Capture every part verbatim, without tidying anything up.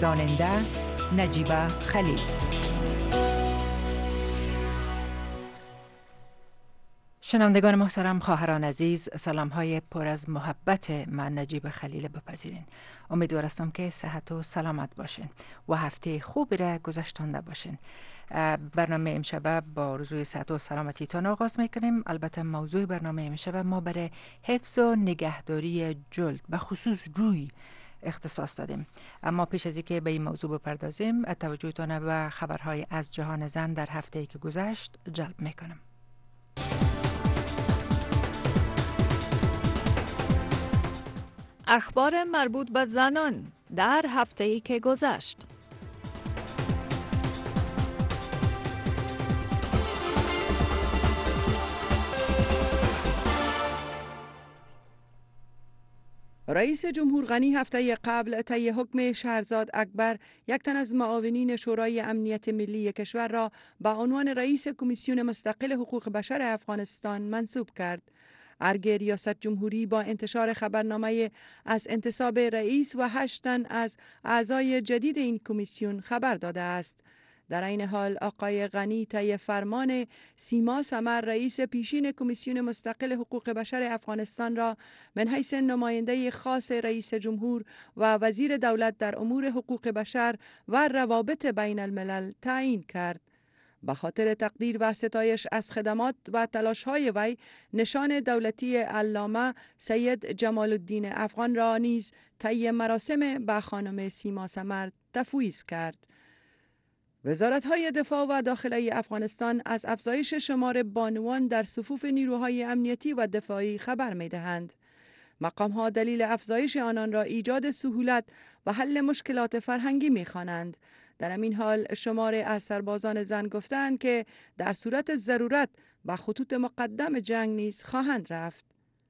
گرداننده نجیبه خلیل. شنوندگان محترم، خواهران عزیز، سلام های پر از محبت من نجیب خلیل بپذیرین. امیدوار هستم که صحت و سلامت باشین و هفته خوبی را گذشتانده باشین. برنامه امشب با آرزوی صحت و سلامتی تان آغاز میکنیم. البته موضوع برنامه امشب ما برای حفظ و نگهداری جلد به خصوص روی اختصاص دادیم. اما پیش از اینکه به این موضوع بپردازیم، توجهتان به خبرهای از جهان زن در هفته‌ای که گذشت جلب میکنم. اخبار مربوط به زنان در هفته‌ای که گذشت. رئیس جمهور غنی هفته قبل طی حکم شهرزاد اکبر، یک تن از معاونین شورای امنیت ملی کشور را به عنوان رئیس کمیسیون مستقل حقوق بشر افغانستان منصوب کرد. ارگ ریاست جمهوری با انتشار خبرنامه از انتصاب رئیس و هشت تن از اعضای جدید این کمیسیون خبر داده است. در این حال آقای غنی طی فرمان سیما سمر، رئیس پیشین کمیسیون مستقل حقوق بشر افغانستان را من حیث نماینده خاص رئیس جمهور و وزیر دولت در امور حقوق بشر و روابط بین الملل تعیین کرد. به خاطر تقدیر و ستایش از خدمات و تلاش‌های وی، نشان دولتی علامه سید جمال الدین افغان را نیز طی مراسم به خانم سیما سمر تفویض کرد. وزارت‌های دفاع و داخلی افغانستان از افزایش شمار بانوان در صفوف نیروهای امنیتی و دفاعی خبر می‌دهند. مقام‌ها دلیل افزایش آنان را ایجاد سهولت و حل مشکلات فرهنگی می‌خوانند. در همین حال شمار از سربازان زن گفتند که در صورت ضرورت به خطوط مقدم جنگ نیز خواهند رفت.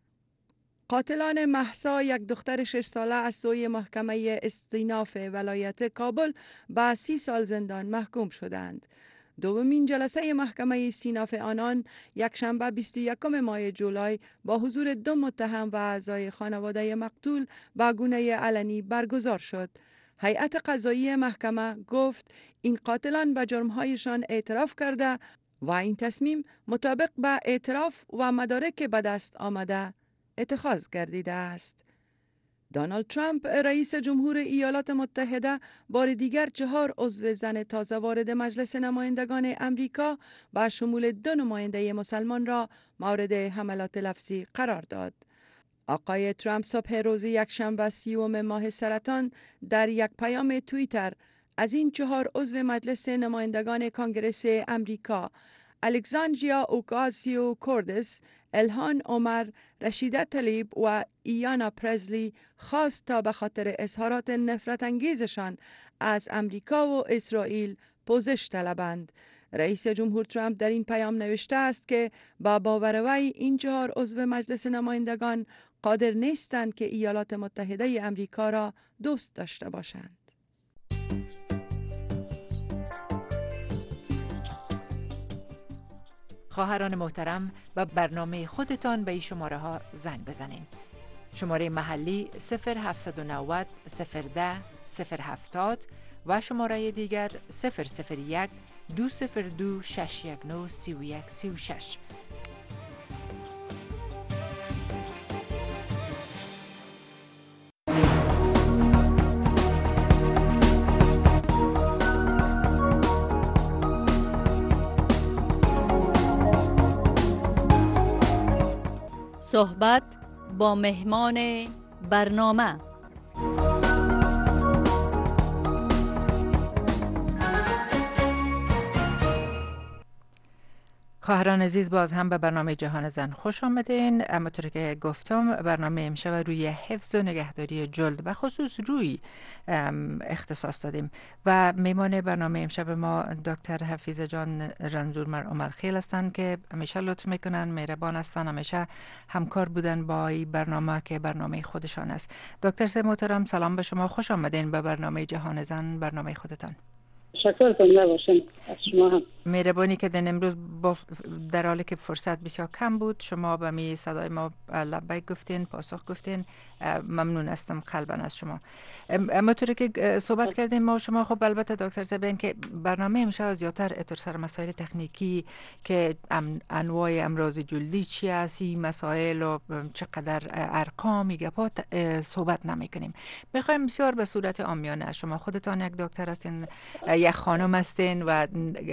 قاتلان مهسا، یک دختر شش ساله، از سوی محکمه استیناف ولایت کابل به سی سال زندان محکوم شدند. دومین جلسه محکمه استیناف آنان یک شنبه بیست و یکم ماه جولای با حضور دو متهم و اعضای خانواده مقتول به گونه علنی برگزار شد. هیئت قضایی محکمه گفت این قاتلان به جرمهایشان اعتراف کرده و این تصمیم مطابق به اعتراف و مدارک به دست آمده اتخاذ گردیده است. دونالد ترامپ، رئیس جمهور ایالات متحده، بار دیگر چهار عضو زن تازه وارد مجلس نمایندگان امریکا با شمول دو نماینده مسلمان را مورد حملات لفظی قرار داد. آقای ترامپ صبح روز یکشنبه سیوم ماه سرطان در یک پیام توییتر از این چهار عضو مجلس نمایندگان کانگرس امریکا، الکساندریا اوکاسیو کوردس، الهان عمر، رشیده طلیب و ایانا پرزلی خواست تا به خاطر اظهارات نفرت انگیزشان از امریکا و اسرائیل پوزش طلبند. رئیس جمهور ترامپ در این پیام نوشته است که با باور وی این چهار عضو مجلس نمایندگان قادر نیستند که ایالات متحده امریکا را دوست داشته باشند. خواهران محترم، به برنامه خودتان به این شماره ها زنگ بزنین. شماره محلی صفر هفتصد و نود صفر ده صفر هفتاد و شماره دیگر صفر صفر یک دو صفر دو شش یک نه سی و یک سی و شش. صحبت با مهمان برنامه. خواهران عزیز، باز هم به برنامه جهان زن خوش آمدین. همونطور که گفتم، برنامه امشب روی حفظ و نگهداری جلد و خصوص روی اختصاص دادیم و میمان برنامه امشب ما دکتر حفیظه جان رنزور عمر خیل هستند که همیشه لطف میکنن، مهربان هستن، همیشه همکار بودن با این برنامه که برنامه خودشان است. دکتر سه محترم، سلام به شما، خوش آمدین به برنامه جهان زن، برنامه خودتان. تشکر کنم باشین از شما هم. مهربانی که دن امروز با در حالی که فرصت بسیار کم بود شما به می صدای ما لبیک گفتین، پاسخ گفتین. ممنون هستم قلبا از شما. اما طوری که صحبت کردیم ما شما خب البته دکتر زبین که برنامه امشب زیادتر اتر سر مسائل تکنیکی که انواع امراض جلدی چی است، این مسائل و چقدر ارقام گپا صحبت نمی کنیم. میخوایم بسیار به صورت عامیانه، شما خودتان یک دکتر هستین، یک خانم هستین و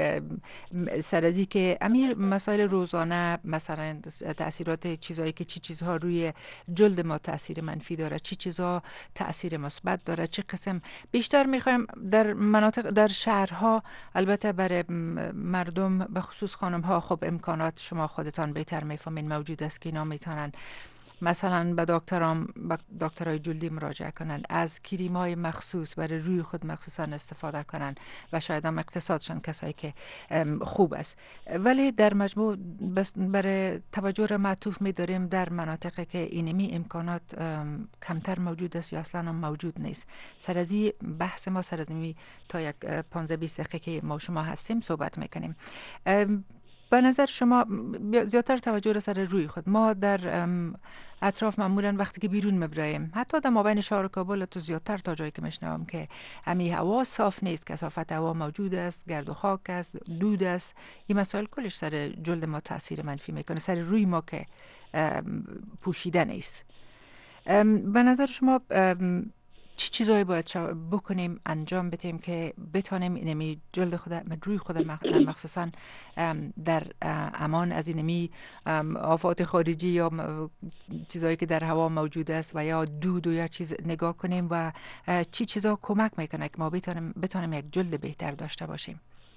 سر از این که امیر مسائل روزانه مثلا تاثیرات چیزایی که چی چیزها روی جلد ما تاثیر منفی داره، چی چیزها تاثیر مثبت داره، چه قسم بیشتر میخوایم در مناطق در شهرها، البته برای مردم به خصوص خانم ها خب امکانات شما خودتان بهتر میفهمین موجود است که اینا میتونن مثلا به دکترام به دکترای جلدی مراجعه کنن، از کریم های مخصوص برای روی خود مخصوصا استفاده کنن و شاید هم اقتصادشان کسایی که خوب است. ولی در مجموع برای توجه را معطوف می داریم در مناطقی که اینمی امکانات کمتر موجود است یا اصلا هم موجود نیست. سر از این بحث ما سر از این تا یک پانزده بیست دقیقه که ما شما هستیم صحبت میکنیم. به نظر شما زیادتر توجه را سر روی خود، ما در اطراف معمولا وقتی که بیرون میبریم، حتی در مابین شهر کابل تو زیادتر تا جایی که میشنوم که امی هوا صاف نیست، کثافت هوا موجود است، گرد و خاک است، دود است، این مسائل کلش سر جلد ما تاثیر منفی میکنه، سر روی ما که پوشیده نیست. به نظر شما چی چیزایی باید بکنیم انجام بدیم که بتانیم اینمی جلد خود روی خود مخصوصا در امان از اینمی آفات خارجی یا چیزایی که در هوا موجود است و یا دود و یا چیز نگاه کنیم و چی چیزا کمک میکنه که ما بتانیم بتانیم یک جلد بهتر داشته باشیم؟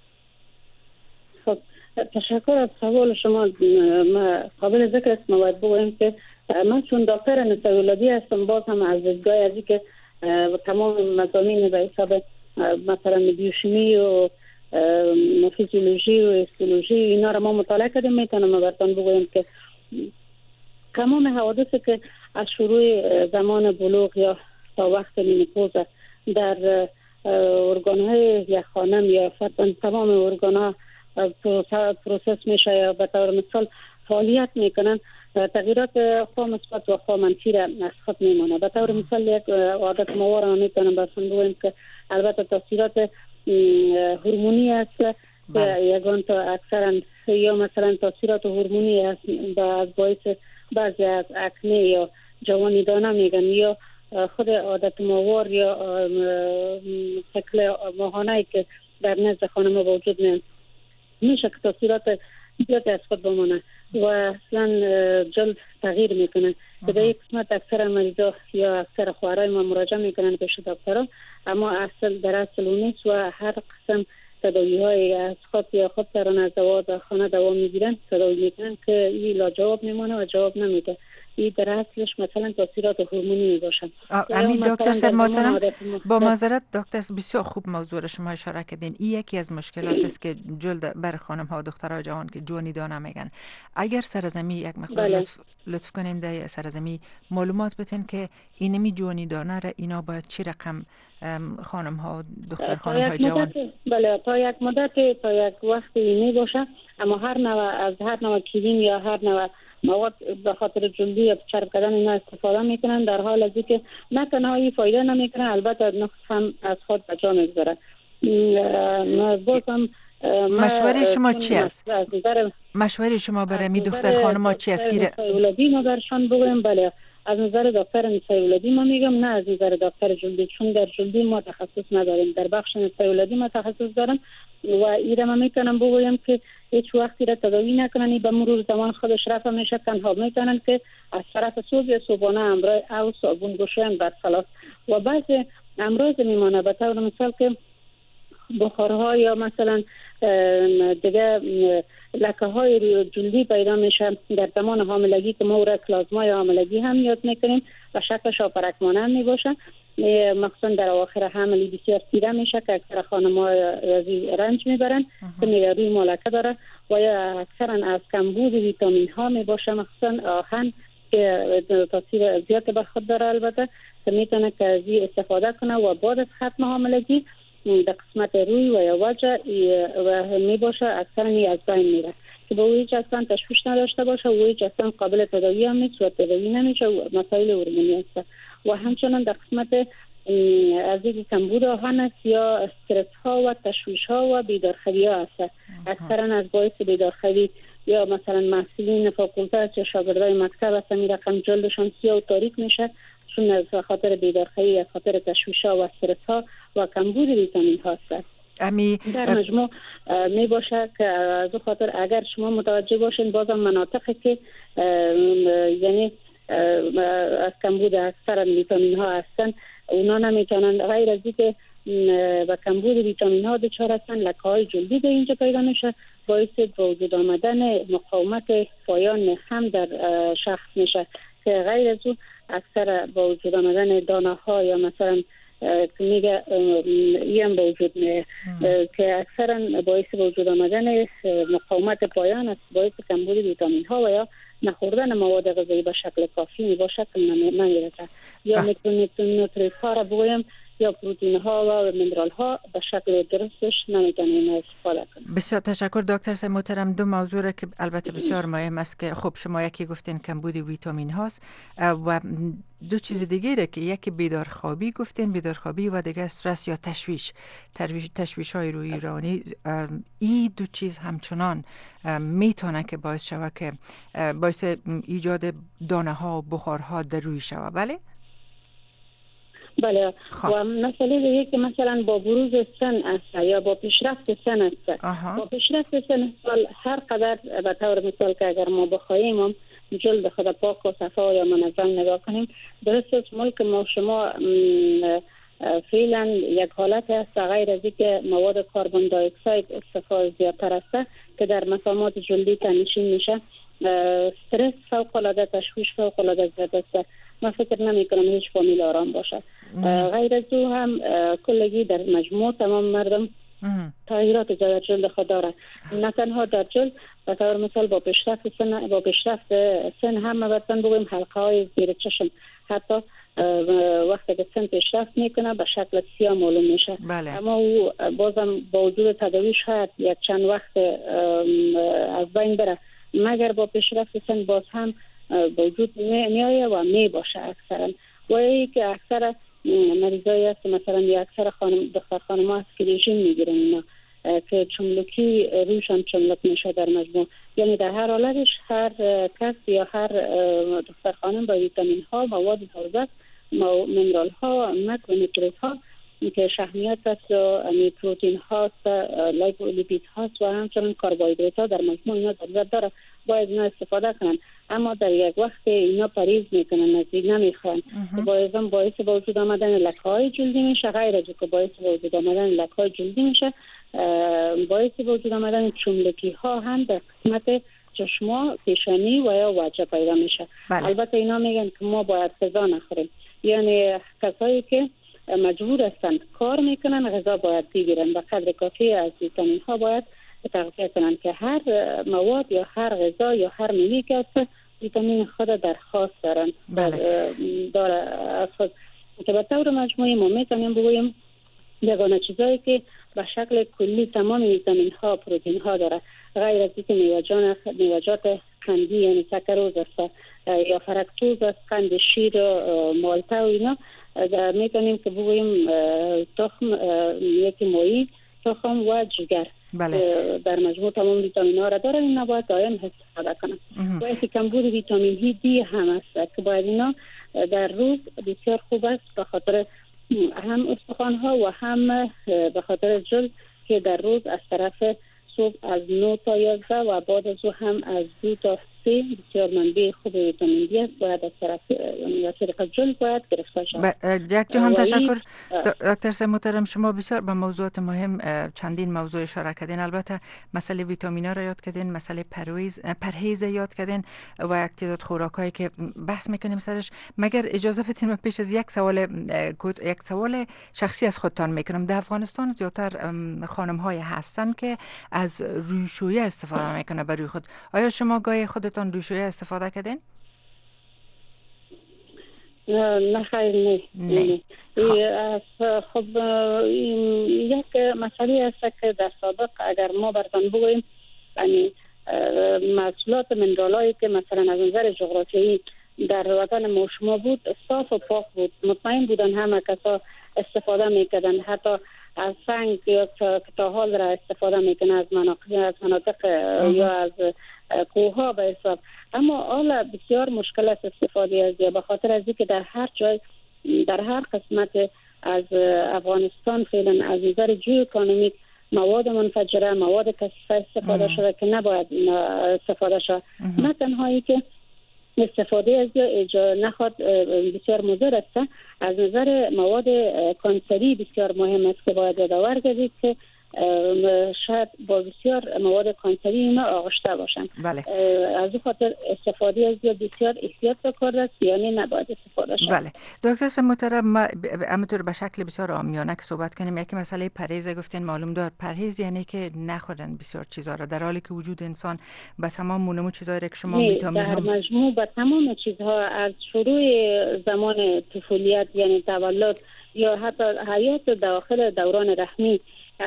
خب تشکر از سوال شما. قابل ذکر است ما باید بگوییم که من چون دکتر نسای ولادی هستم، باز هم از دیدگاه از که و تمام مضامین به حساب مثلا بیوشیمی و فیزیولوژی و هیستولوژی اینا را ما مطالعه کردیم. میتونم براتون بگویم که تمام حوادثی که از شروع زمان بلوغ یا تا وقت مینوپوز در ارگان‌های یک خانم یا فرضاً تمام ارگان‌ها پروسس میشه یا به طور مثال فعالیت میکنن، تغییرات خواه مثبت و خواه منفی را از خود میمونه. به طور مثال یک عادت موار را میتونم برسون بگویم که البته تاثیرات هورمونی است که یگان تا اکثرا یا مثلا تاثیرات هورمونی است از باعث بعضی از اکنه یا جوانی دانه میگن یا خود عادت موار یا شکل ماهانه‌ای که در نزد خانم وجود میاد میشه که تاثیرات زیاد از خود بمانه و اصلا جلد تغییر میکنه. که به یک قسمت اکثر مریضا یا اکثر خواهرای ما مراجعه میکنن پیش دکترها، اما اصل در اصل اون نیست و هر قسم تداوی های از خود یا خود سران از دوا در خانه دوا میگیرن، تداوی میکنن که این لا جواب میمونه و جواب نمیده. این در اصلش مثلا تاثیرات هورمونی میباشن. امید دکتر صاحب محترم، با معذرت دکتر بسیار خوب موضوع شما اشاره کردین. این یکی از مشکلات است که جلد بر خانم ها و دخترها جوان که جوانی دانه میگن. اگر سرزمی یک مقدار لطف, لطف کننده سرزمی معلومات بتین که اینمی جوانی دانه را اینا باید چی رقم خانم ها دختر خانم های جوان؟ بله تا یک مدت تا یک وقتی اینی باشه، اما هر نوع از هر نوع کریم یا هر نوع مواد به خاطر جلدی یا چرب کردن اینا استفاده میکنن، در حال از اینکه نه تنها این فایده نمیکنه البته نقص هم از خود به جا میگذاره. بازم مشوره شما چی است؟ مشوره شما برای می دختر خانم ها چی است؟ که ولادی ما برشان بگویم. بله از نظر دکتر نسای ولادی ما میگم، نه از نظر دکتر جلدی، چون در جلدی ما تخصص نداریم. در بخش نسای ولادی ما تخصص دارم و ایره ما میتونم بگویم که هیچ وقتی را تداوی نکنن، به مرور زمان خودش رفع میشه. تنها میتونن که از طرف صبح یا صبحانه امرای او صابون بشوین بر خلاص و بعض امراض میمانه. به طور مثال که بخارها یا مثلا دیگه لکه های جلدی پیدا میشه در زمان حاملگی که ما را کلازمای حاملگی هم یاد میکنیم و شکلش آپرک مانند میباشه، مخصوصا در اواخر حمل بسیار تیره میشه که اکثر خانم‌ها از رنج میبرن که روی مالکه داره و یا اکثرا از کمبود ویتامین ها میباشه، مخصوصا آهن که تاثیر زیاد به خود داره البته، که میتونه که از استفاده کنه و بعد از ختم حاملگی در قسمت روی و یا وجه و می باشه اکثرا از بین میره که با هیچ اصلا تشویش نداشته باشه و هیچ اصلا قابل تداوی هم نیست و تداوی نمیشه و مسائل هورمونی است. و همچنان در قسمت از اینکه کمبود آهن است یا استرس ها و تشویش ها و بیدارخوابی ها است. اکثرا از باعث بیدارخوابی یا مثلا محصلین فاکولته یا شاگردای مکتب است می رقم جلدشان سیاه و تاریک میشه چون از خاطر بیدارخوابی، از خاطر تشویش ها و استرس ها و کمبود ویتامین ها است. امی در مجموع می باشه که از خاطر اگر شما متوجه باشین بازم مناطقی که یعنی از کمبود اکثر ویتامین ها هستن اونا نمیتونن غیر از اینکه با کمبود ویتامین ها دچار هستن لکه های جلدی به اینجا پیدا میشه باعث وجود آمدن مقاومت پایان هم در شخص میشه که غیر از اون اکثر با وجود آمدن دانه ها یا مثلا که میگه این به وجود میه که اکثرا باعث وجود آمدن مقاومت پایان است باعث کمبود ویتامین ها و یا نخوردن مواد غذایی به شکل کافی می باشه که نمیرسه یا میکرونیوتریت ها را بگویم یا پروتئین ها و مینرال ها به شکل درستش نمیتونیم استفاده کنیم. بسیار تشکر دکتر صاحب محترم. دو موضوع را که البته بسیار مهم است که خب شما یکی گفتین کمبود ویتامین هاست و دو چیز دیگه را که یکی بیدارخوابی گفتین بیدارخوابی و دیگه استرس یا تشویش تشویش, تشویش های روی ایرانی این دو چیز همچنان میتونه که باعث شود که باعث ایجاد دانه ها و بخار ها در روی شود. بله؟ بله خب. و مسئله دیگه که مثلا با بروز سن است یا با پیشرفت سن است آها. با پیشرفت سن سال هر قدر به طور مثال که اگر ما بخواهیم هم جلد خود پاک و صفا یا منظم نگاه کنیم درست است ملک ما شما فعلا یک حالت است غیر از اینکه مواد کربن دی اکساید استفاده زیادتر است که در مسامات جلدی تنشین میشه استرس فوق العاده تشویش فوق العاده زیاد است. من فکر نمی کنم هیچ فامیل آرام باشه. غیر از او هم کلگی در مجموع تمام مردم تغییرات در جلد خود داره نه تنها در جلد به طور مثال با پیشرفت سن با پیشرفت سن هم مثلا بگویم حلقه های زیر چشم حتی وقتی که سن پیشرفت میکنه به شکل سیاه معلوم میشه بله. اما او بازم با وجود تداویش شاید یک چند وقت از بین بره مگر با پیشرفت سن باز هم وجود میآید و می باشه اکثرا و ای که اکثر مریضایی است مثلا یا اکثر خانم دختر خانم ها است که رژیم میگیرن اینا که چملکی روشان چملک میشه در مجموع یعنی در هر حالتش هر کس یا هر دختر خانم با ویتامین ها مواد ضرورت مینرال ها ماکرونیوتریت ها که شحمیات است و پروتئین هاست لیپید هاست و همچنین کربوهیدرات ها در مجموع اینا ضرورت داره باید اینا استفاده کنن اما در یک وقت اینا پریز میکنن از این نمیخوان باید هم باعث با وجود آمدن لکه‌های جلدی میشه غیر از که باعث با وجود آمدن لکه‌های جلدی میشه باعث با وجود آمدن چملکی ها هم در قسمت چشما پیشانی و یا وجه پیدا میشه بله. البته اینا میگن که ما باید غذا نخوریم یعنی کسایی که مجبور هستند کار میکنن غذا باید بگیرن به قدر کافی از ویتامین ها باید تغذیه کنن که هر مواد یا هر غذا یا هر میوه که هست ویتامین خود در خاص دارن بله. داره از خود که به طور مجموعی ما میتونیم بگوییم یگانه چیزایی که به شکل کلی تمام ویتامین ها پروتئین ها داره غیر از اینکه میوه‌جات میوه‌جات قندی یعنی سکروز است یا فرکتوز است قند شیر و مالته و اینا میتونیم که بگوییم تخم یکی ماهی تخم و جگر بله. در مجموع تمام ویتامین ها را داره این نباید دائم استفاده کنم و اینکه کمبود ویتامین دی هم است که باید اینا در روز بسیار خوب است به خاطر هم استخوان ها و هم به خاطر جلد که در روز از طرف صبح از نه تا یازده و بعد از او هم از دو تا سه بسیار منبع خوب ویتامین دی است باید از طرف یا طریق جلد باید گرفته شود. یک جهان تشکر دکتر صاحب محترم شما بسیار به موضوعات مهم چندین موضوع اشاره کردین البته مسئله ویتامین ها را یاد کردین مسئله پرهیز پرهیز یاد کردین و یک تعداد خوراکایی که بحث میکنیم سرش مگر اجازه بدین من پیش از یک سوال یک سوال شخصی از خودتان میکنم در افغانستان زیاتر خانم های هستن که از رویشویی استفاده میکنه برای خود آیا شما گاهی خودتان رویشویی استفاده کردین؟ نه خیر نه, نه. نه. خب یک مسئله است که در سابق اگر ما براتون بگوییم یعنی محصولات منرالایی که مثلا از نظر جغرافیایی در وطن ما شما بود صاف و پاک بود، مطمئن بودن همه کسا استفاده میکردن، حتی از سنگ یا تا حال را استفاده میکنه از مناطق از مناطق یا از کوه ها به حساب. اما حالا بسیار مشکل است استفاده از یا به خاطر از اینکه در هر جای در هر قسمت از افغانستان فعلا از نظر جیواکونومیک مواد منفجره، مواد کثیفه استفاده شده که نباید استفاده شد. نه تنهایی که استفاده از یا نخواد بسیار مضر است، از نظر مواد کانسری بسیار مهم است که باید یادآور گردید که شاید با بسیار مواد کانسری اینا آغشته باشن. بله. از این خاطر استفاده از یا بسیار احتیاط بکرده است، یعنی نباید استفاده شد. بله. دکتر محترم، همونطور به شکل بسیار عامیانه که صحبت کنیم، یکی مسئله پرهیز گفتین. معلوم دار پرهیز یعنی که نخورن بسیار چیزا را، در حالی که وجود انسان به تمام مونمو چیزایی که شما ویتامین در مجموع به تمام چیزها از شروع زمان طفولیت یعنی تولد یا حتی حیات داخل دوران رحمی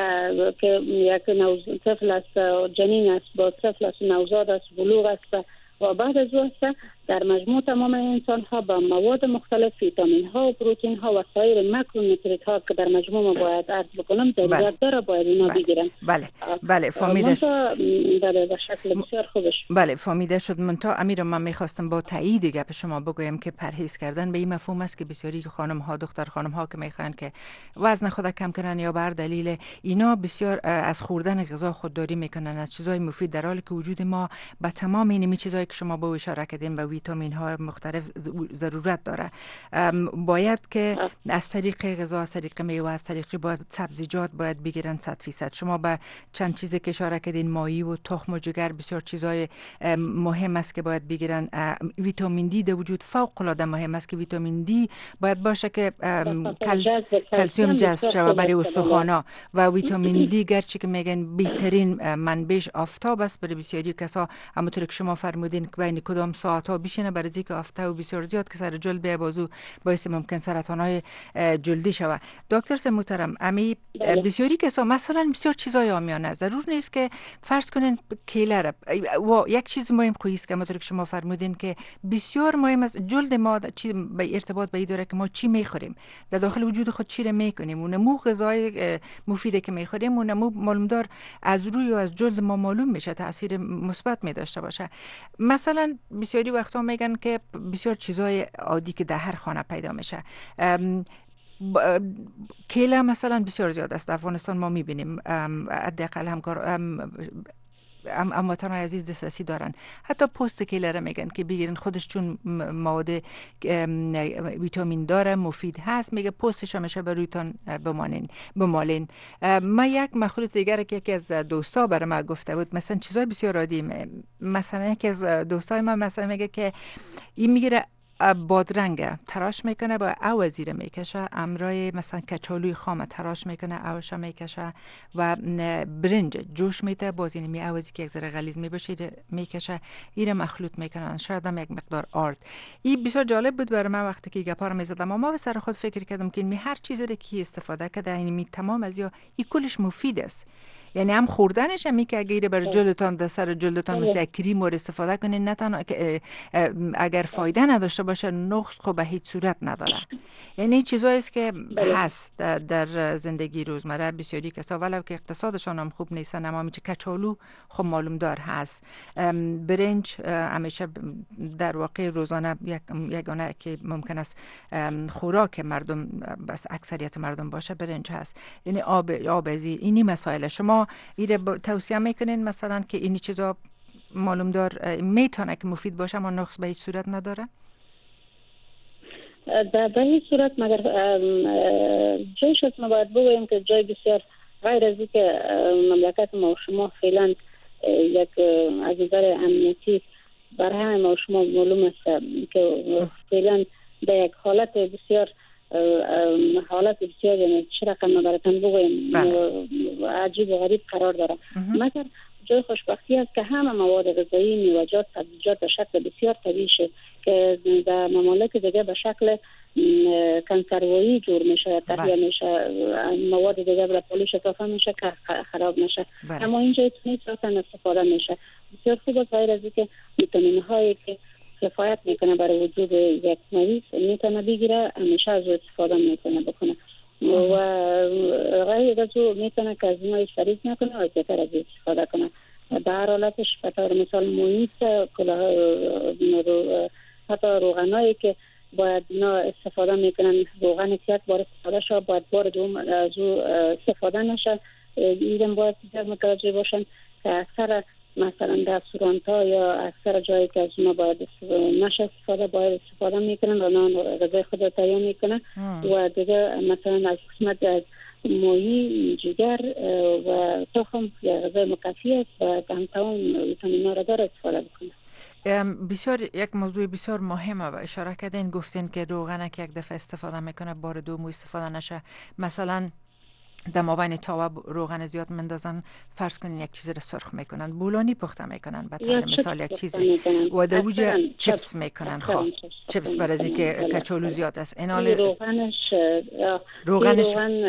که یک نوزاد طفل است، جنین است، با طفل است، نوزاد است، بلوغ است و بعد از او در مجموع تمام انسان ها با مواد مختلف، ویتامین ها و پروتئین ها و سایر ماکرونوتریت ها که در مجموع ما باید عرض بکنم ضرورت داره باید اینا بگیرن. بله بله فهمیده شد. بله به شکل بسیار خوبش. بله فهمیده شد. منتها امیر، من میخواستم با تایید گپ شما بگویم که پرهیز کردن به این مفهوم است که بسیاری خانم ها، دختر خانم ها که میخوان که وزن خود کم کنن یا بر دلیل اینا بسیار از خوردن غذا خودداری میکنن از چیزای مفید، در حالی که وجود ما به تمام این چیزایی که شما با اشاره کردین به ویتامین های مختلف ضرورت داره. باید که از طریق غذا، از طریق میوه، از طریق باید سبزیجات باید بگیرن صد فیصد. شما به چند چیزی که اشاره کردین، ماهی و تخم و جگر، بسیار چیزای مهم است که باید بگیرن. ویتامین دی در وجود فوق العاده مهم است که ویتامین دی باید باشه که کل... کلسیم جذب شود برای استخوانا و ویتامین دی گرچه که میگن بهترین منبعش آفتاب است، برای بسیاری کسا همونطور که شما فرمودین که بین کدام ساعت ها بشینه برای اینکه آفتاب بسیار زیاد که سر جلد به بازو باعث ممکن سرطان های جلدی شود. دکتر سه محترم، امی بسیاری کسا مثلا بسیار چیزای عامیانه، ضرور نیست که فرض کنین کیله را و یک چیز مهم خویی است که همونطور که شما فرمودین که بسیار مهم است جلد ما چی به ارتباط به این داره که ما چی میخوریم، در داخل وجود خود چی را میکنیم، اون مو غذای مفیدی که میخوریم اون مو معلوم دار از روی و از جلد ما معلوم میشه، تاثیر مثبت می داشته باشه. مثلا بسیاری وقتا میگن که بسیار چیزای عادی که در هر خانه پیدا میشه، کیله مثلا بسیار زیاد است. افغانستان ما میبینیم حداقل همکار اما وطن عزیز دسترسی دارن. حتی پوست کیله را میگن که بگیرن، خودش چون مواد ویتامین داره، مفید هست، میگه پوستش همیشه به رویتان بمانین بمالین. ما یک مخلوط دیگر که یکی از دوستا برای ما گفته بود، مثلا چیزای بسیار عادی، مثلا یکی از دوستای من مثلا میگه که این میگیره بادرنگ تراش میکنه با او زیر میکشه، امرای مثلا کچالوی خام تراش میکنه اوش میکشه و برنج جوش میده باز این می اوزی که یک ذره غلیظ میبشه میکشه، این مخلوط میکنن، شاید هم یک مقدار آرد. این بسیار جالب بود برای من وقتی که گپا رو میزدم. اما به سر خود فکر کردم که می هر چیزی رو که استفاده کرده این می تمام از یا این کلش مفید است، یعنی هم خوردنش هم می که اگر بر جلدتان در سر جلدتان مثل کریم مورد استفاده کنین، نه تنها که اگر فایده نداشته باشه نقص خب به هیچ صورت نداره. یعنی چیزایی است که هست در زندگی روزمره بسیاری کسا ولو که اقتصادشان هم خوب نیستن، اما میشه کچالو خب معلوم دار هست، برنج همیشه در واقع روزانه یک یگانه که ممکن است خوراک مردم بس اکثریت مردم باشه برنج هست. یعنی آب آب ازی اینی مسائل شما ایره توصیه میکنین مثلا که اینی چیزا معلوم دار میتونه که مفید باشه اما نقص به هیچ صورت نداره؟ در به هیچ صورت، مگر جایش است ما باید بگوییم که جای بسیار غیر از این که مملکت ما و شما فعلا یک از نظر امنیتی بر همه ما و شما معلوم است که فعلا در یک حالت بسیار حالت بسیار یعنی چه رقم ما براتون بگوییم عجیب و غریب قرار داره. مگر جای خوشبختی است که همه مواد غذایی، میوه‌جات، سبزیجات به شکل بسیار طبیعی که در ممالک دیگه به شکل کنسروایی جور میشه، تهیه میشه، مواد دیگه برای پولیش اضافه میشه که خراب میشه. بله. اما اینجا نیتراتن استفاده میشه. بسیار خوب است. غیر از اینکه ویتامین هایی که کفایت میکنه برای وجود یک مریض میتونه بگیره، همیشه از استفاده میتونه بکنه و غیر از او میتونه که از اینها فریز نکنه و زیادتر از استفاده کنه. به هر حالتش به طور مثال محیط حتی روغنایی که باید اینا استفاده میکنن، روغن که یک بار استفاده شد باید بار دوم از او استفاده نشه. ایدن باید متوجه باشن که اکثر مثلا در رستورانت ها یا اکثر جایی که از اونا باید نشه استفاده باید استفاده میکنن و نان غذای خود تهیه میکنن و دیگه مثلا از قسمت از مویی، جگر و تخم یا غذای مکفی است و تمام ویتامین ها را داره استفاده بکنه. بسیار یک موضوع بسیار مهمه و اشاره کردین، گفتین که روغن که یک دفعه استفاده میکنه بار دوم استفاده نشه. مثلا در مابین تاوه روغن زیاد مندازن، فرض کنین یک چیز رو سرخ میکنن، بولانی پخته میکنن به طور مثال یک چیزی و در اوجه چپس میکنن. خواه چپس بر از اینکه کچالو زیاد است اینال روغنش روغنش روغن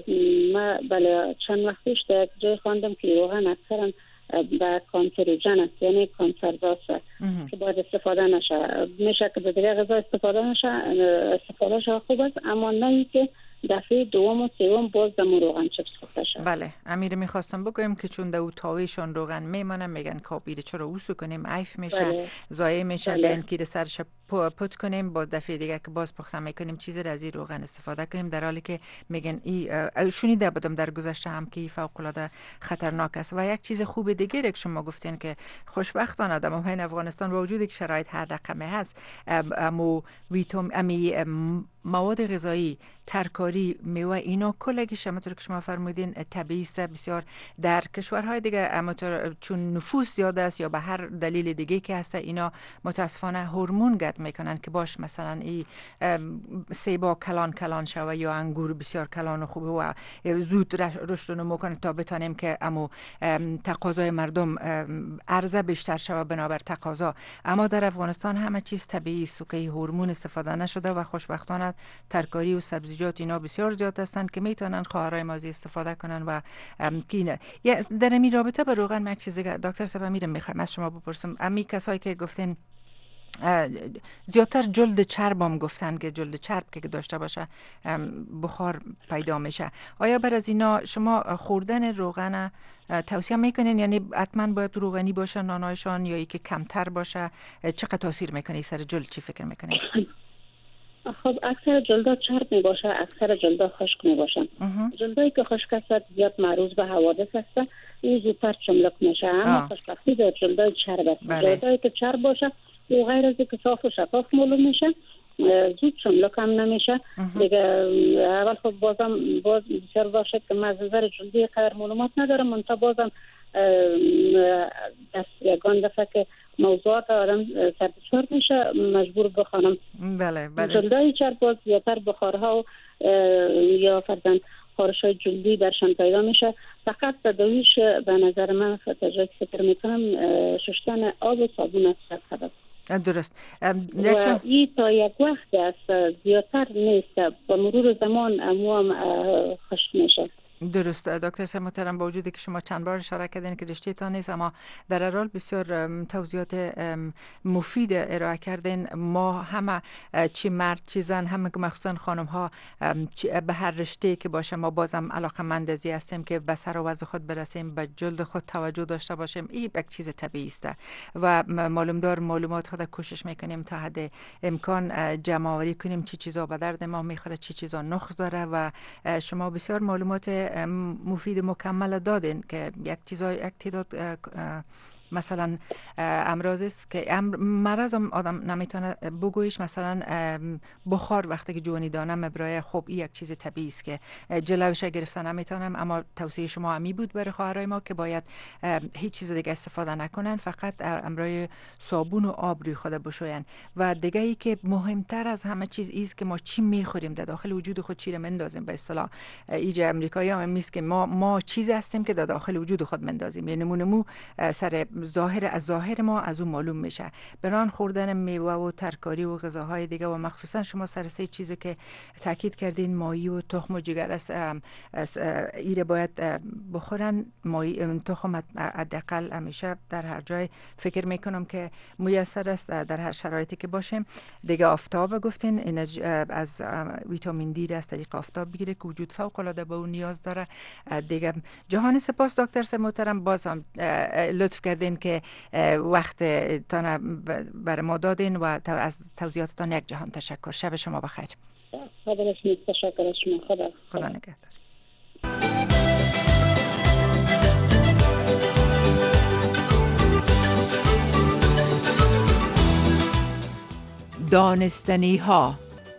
ما بله چند وقت پیش در یک جای خواندم که روغن اکثرا با کانسروژن است، یعنی کانسروس که باید استفاده نشه. میشه که دیگه غذا استفاده نشه، استفاده شه خوب است، اما نه اینکه دفعه دوم و سوم باز دم روغن چپس پخته شد. بله، امیر میخواستم بگویم که چون دو تاویشون روغن میمانه، میگن کابیره چرا اوسو کنیم عیف میشه، بله. ضایع میشه، بله. بین کیر سرش پت کنیم، با دفعه دیگه که باز پخته میکنیم چیز را از این روغن استفاده کنیم، در حالی که میگن ای شنیده بودم در گذشته هم که فوق العاده خطرناک است. و یک چیز خوب دیگه که شما گفتین که خوشبختانه در مملکت افغانستان با وجودی که شرایط هر رقمه هست، امو ویتامین امی مواد غذایی، ترکاری، میوه، اینا کلگیش همونطور که شما فرمودین طبیعی است. بسیار در کشورهای دیگه همونطور چون نفوس زیاد است یا به هر دلیل دیگه که هست، اینا متاسفانه هورمون گت میکنن که باش مثلا ای سیبا کلان کلان شوه یا انگور بسیار کلان و خوبه و زود رشد و نمو کنه تا بتانیم که امو تقاضای مردم عرضه بیشتر شوه بنابر تقاضا. اما در افغانستان همه چیز طبیعی است که هورمون استفاده نشده و خوشبختانه ترکاری و سبزیجات اینا بسیار زیاد هستند که میتونن خواهرای مازی استفاده کنن. و کینه در این رابطه با روغن من چیزی دکتر صاحب میرم میخوایم از شما بپرسم، امی کسایی که گفتین زیادتر جلد چرب هم گفتن که جلد چرب که داشته باشه بخار پیدا میشه، آیا بر از اینا شما خوردن روغن توصیه میکنین؟ یعنی حتما باید روغنی باشه نانایشان یا ای که کمتر باشه؟ چقدر تاثیر میکنه سر جلد؟ چی فکر میکنین؟ خب اکثر جلدا چرب می باشه، اکثر جلدا خشک می باشن. جلدایی که خشک است زیاد معروض به حوادث است، این زودتر چملک میشه. اما خوشبختی در جلدای چرب است. بله. جلدایی که چرب باشه او غیر از اینکه صاف و شفاف معلوم میشه، زود چملک هم نمیشه. دیگه اول خب بازم باز بسیار باشه که من از نظر جلدی قدر معلومات ندارم، منتها بازم دست یکان دفعه که موضوعات آدم سربسار میشه مجبور بخوانم. بله بله. جلدای چرب باز زیادتر بخارها و یا فرزن خارش های جلدی درشان پیدا میشه. فقط تداویش به نظر من تجربه فکر میکنم شستن آب و صابون است خبر. درست. و این تا یک وقت است، زیادتر نیست، با مرور زمان امو هم خشک میشه. درست دکتر صاحب محترم، با وجودی که شما چند بار اشاره کردین که رشته تا نیست، اما در هر حال بسیار توضیحات مفید ارائه کردین. ما همه چی مرد چی زن، همه مخصوصا خانم ها به هر رشته که باشه ما بازم علاقه‌مند ازی هستیم که به سر و وضع خود برسیم، به جلد خود توجه داشته باشیم. این یک چیز طبیعی است و معلوم دار معلومات خود کوشش میکنیم تا حد امکان جمع آوری کنیم چی چیزا به درد ما میخوره، چی چیزا نقص داره. و شما بسیار معلومات مفید مکمل دادین که یک چیزای یک تعداد مثلا امراض است که مرض آدم نمیتونه بگویش، مثلا بخار وقتی که جوانی دانه مبرای، خب این یک چیز طبیعی است که جلوش گرفتن نمیتونم. اما توصیه شما همی بود برای خواهرای ما که باید هیچ چیز دیگه استفاده نکنن، فقط امرای صابون و آب روی خود بشوین. و دیگه ای که مهمتر از همه چیز ایست که ما چی میخوریم، در داخل وجود خود چی رو مندازیم. به اصطلاح ایجا امریکایی هم میست که ما ما چیز هستیم که در داخل وجود خود مندازیم. یعنی نمونه مو سر ظاهر از ظاهر ما از اون معلوم میشه. بران خوردن میوه و ترکاری و غذاهای دیگه و مخصوصا شما سر سه چیزی که تاکید کردین، ماهی و تخم و جگر است، ایره باید بخورن. ماهی تخم حداقل همیشه در هر جای فکر میکنم که میسر است در هر شرایطی که باشیم. دیگه آفتاب گفتین، انرژی از ویتامین دی از طریق آفتاب بگیره که وجود فوق العاده به اون نیاز داره. دیگه جهان سپاس دکتر سه محترم، باز هم لطف کردین که وقت تان بر ما دادین و از توضیحاتتان یک جهان تشکر. شب شما بخیر. خدا نگهدار. تشکر از شما. خدا خدا نگهدار. دانستنی ها.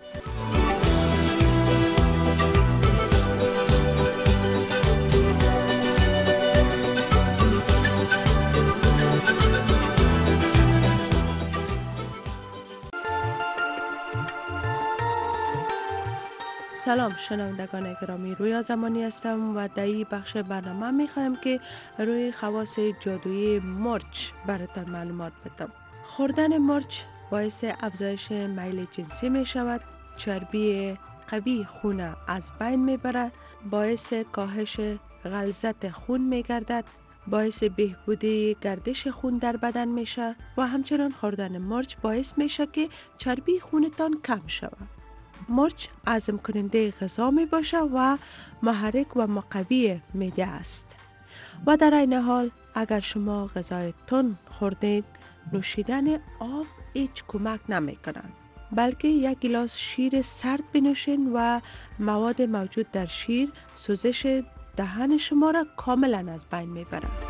سلام شنوندگان گرامی، رویا زمانی هستم و در این بخش برنامه میخوایم که روی خواص جادویی مرچ براتان معلومات بدم. خوردن مرچ باعث افزایش میل جنسی می شود، چربی قوی خون از بین می برد، باعث کاهش غلظت خون می گردد، باعث بهبودی گردش خون در بدن می شود و همچنان خوردن مرچ باعث می شود که چربی خونتان کم شود. مرچ هضم کننده غذا می باشه و محرک و مقوی معده است و در این حال اگر شما غذای تند خوردید، نوشیدن آب هیچ کمک نمی کنند، بلکه یک گلاس شیر سرد بنوشین و مواد موجود در شیر سوزش دهن شما را کاملا از بین می برند.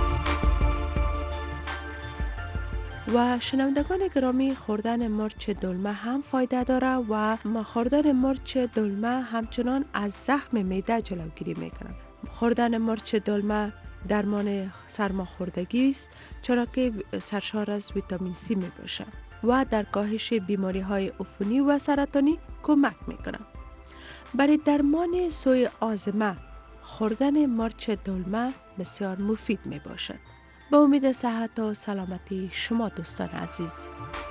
و شنوندگان گرامی، خوردن مرچ دلمه هم فایده داره و خوردن مرچ دلمه همچنان از زخم معده جلوگیری میکنه. خوردن مرچ دلمه درمان سرماخوردگی است، چرا که سرشار از ویتامین سی می باشه و در کاهش بیماری های عفونی و سرطانی کمک میکنه. برای درمان سوء هاضمه خوردن مرچ دلمه بسیار مفید می باشد. با امید صحت و سلامتی شما دوستان عزیز.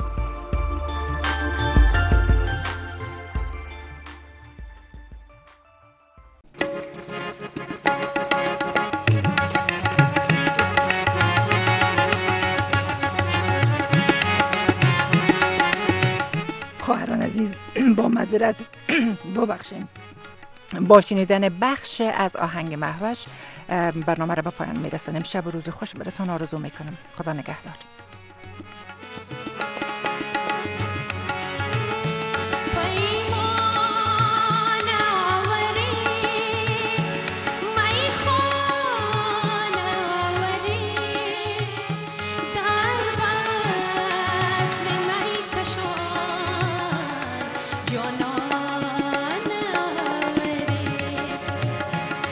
خواهران عزیز، با معذرت ببخشید، با شنیدن بخش از آهنگ مهوش برنامه را به پایان میرسانیم. شب و روز خوش براتون آرزو میکنم. خدا نگهدار.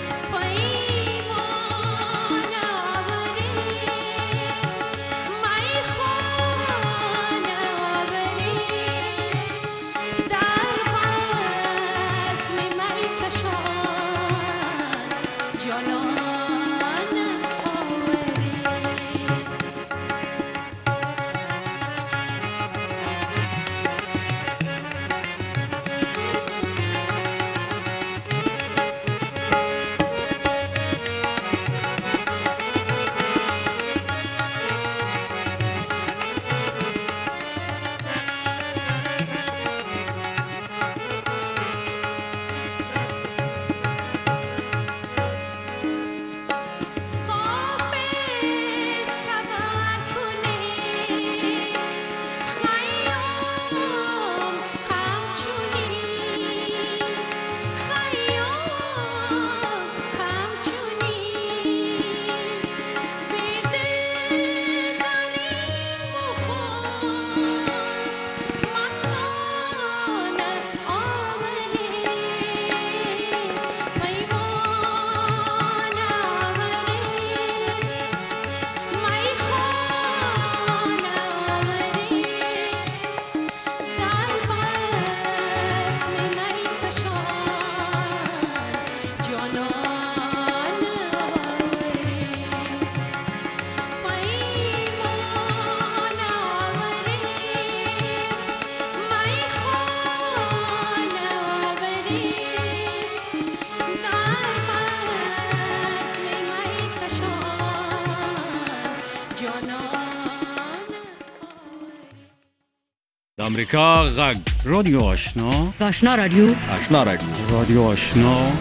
My امریکا غږ رادیو آشنا آشنا رادیو آشنا رادیو رادیو آشنا